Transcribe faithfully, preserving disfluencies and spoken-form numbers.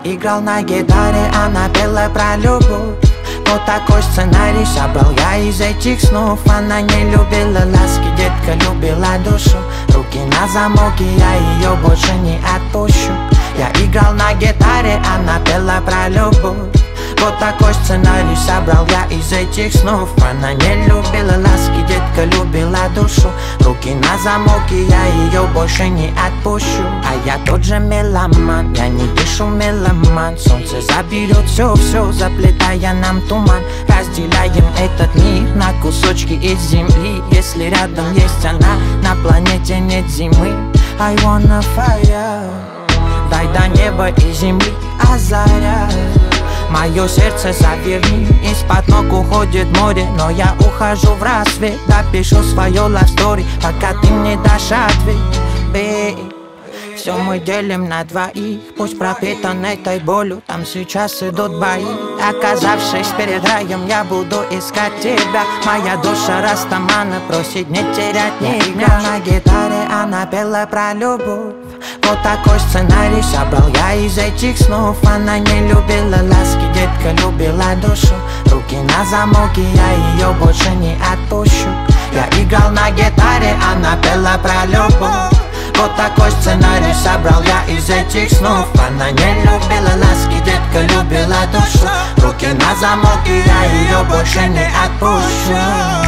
играл на гитаре, она пела про любовь. Вот такой сценарий собрал я из этих снов. Она не любила ласки, детка любила душу. Руки на замок, и я ее больше не отпущу. Я играл на гитаре, она пела про любовь. Вот такой сценарий собрал я из этих снов. Она не любила ласки, детка любила душу. Руки на замок, и я ее больше не отпущу. А я тот же меломан, я не дышу меломан. Солнце заберет все-все, заплетая нам туман. Разделяем этот мир на кусочки из земли. Если рядом есть она, на планете нет зимы. I wanna fire, дай до неба и земли, а заря мое сердце заверни. Из-под ног уходит море, но я ухожу в рассвет. Допишу свое love story, пока ты мне дашь ответ, babe. Все мы делим на двоих, пусть пропитан этой болью. Там сейчас идут бои. Оказавшись перед раем, я буду искать тебя. Моя душа растамана просит не терять ни дня. На гитаре она пела про любовь. Вот такой сценарий собрал я из этих снов. Она не любила ласки, детка любила душу. Руки на замок, и я ее больше не отпущу. Я играл на гитаре, она пела про любовь. Вот такой сценарий собрал я из этих снов. Она не любила ласки, детка любила душу. Руки на замок, и я ее больше не отпущу.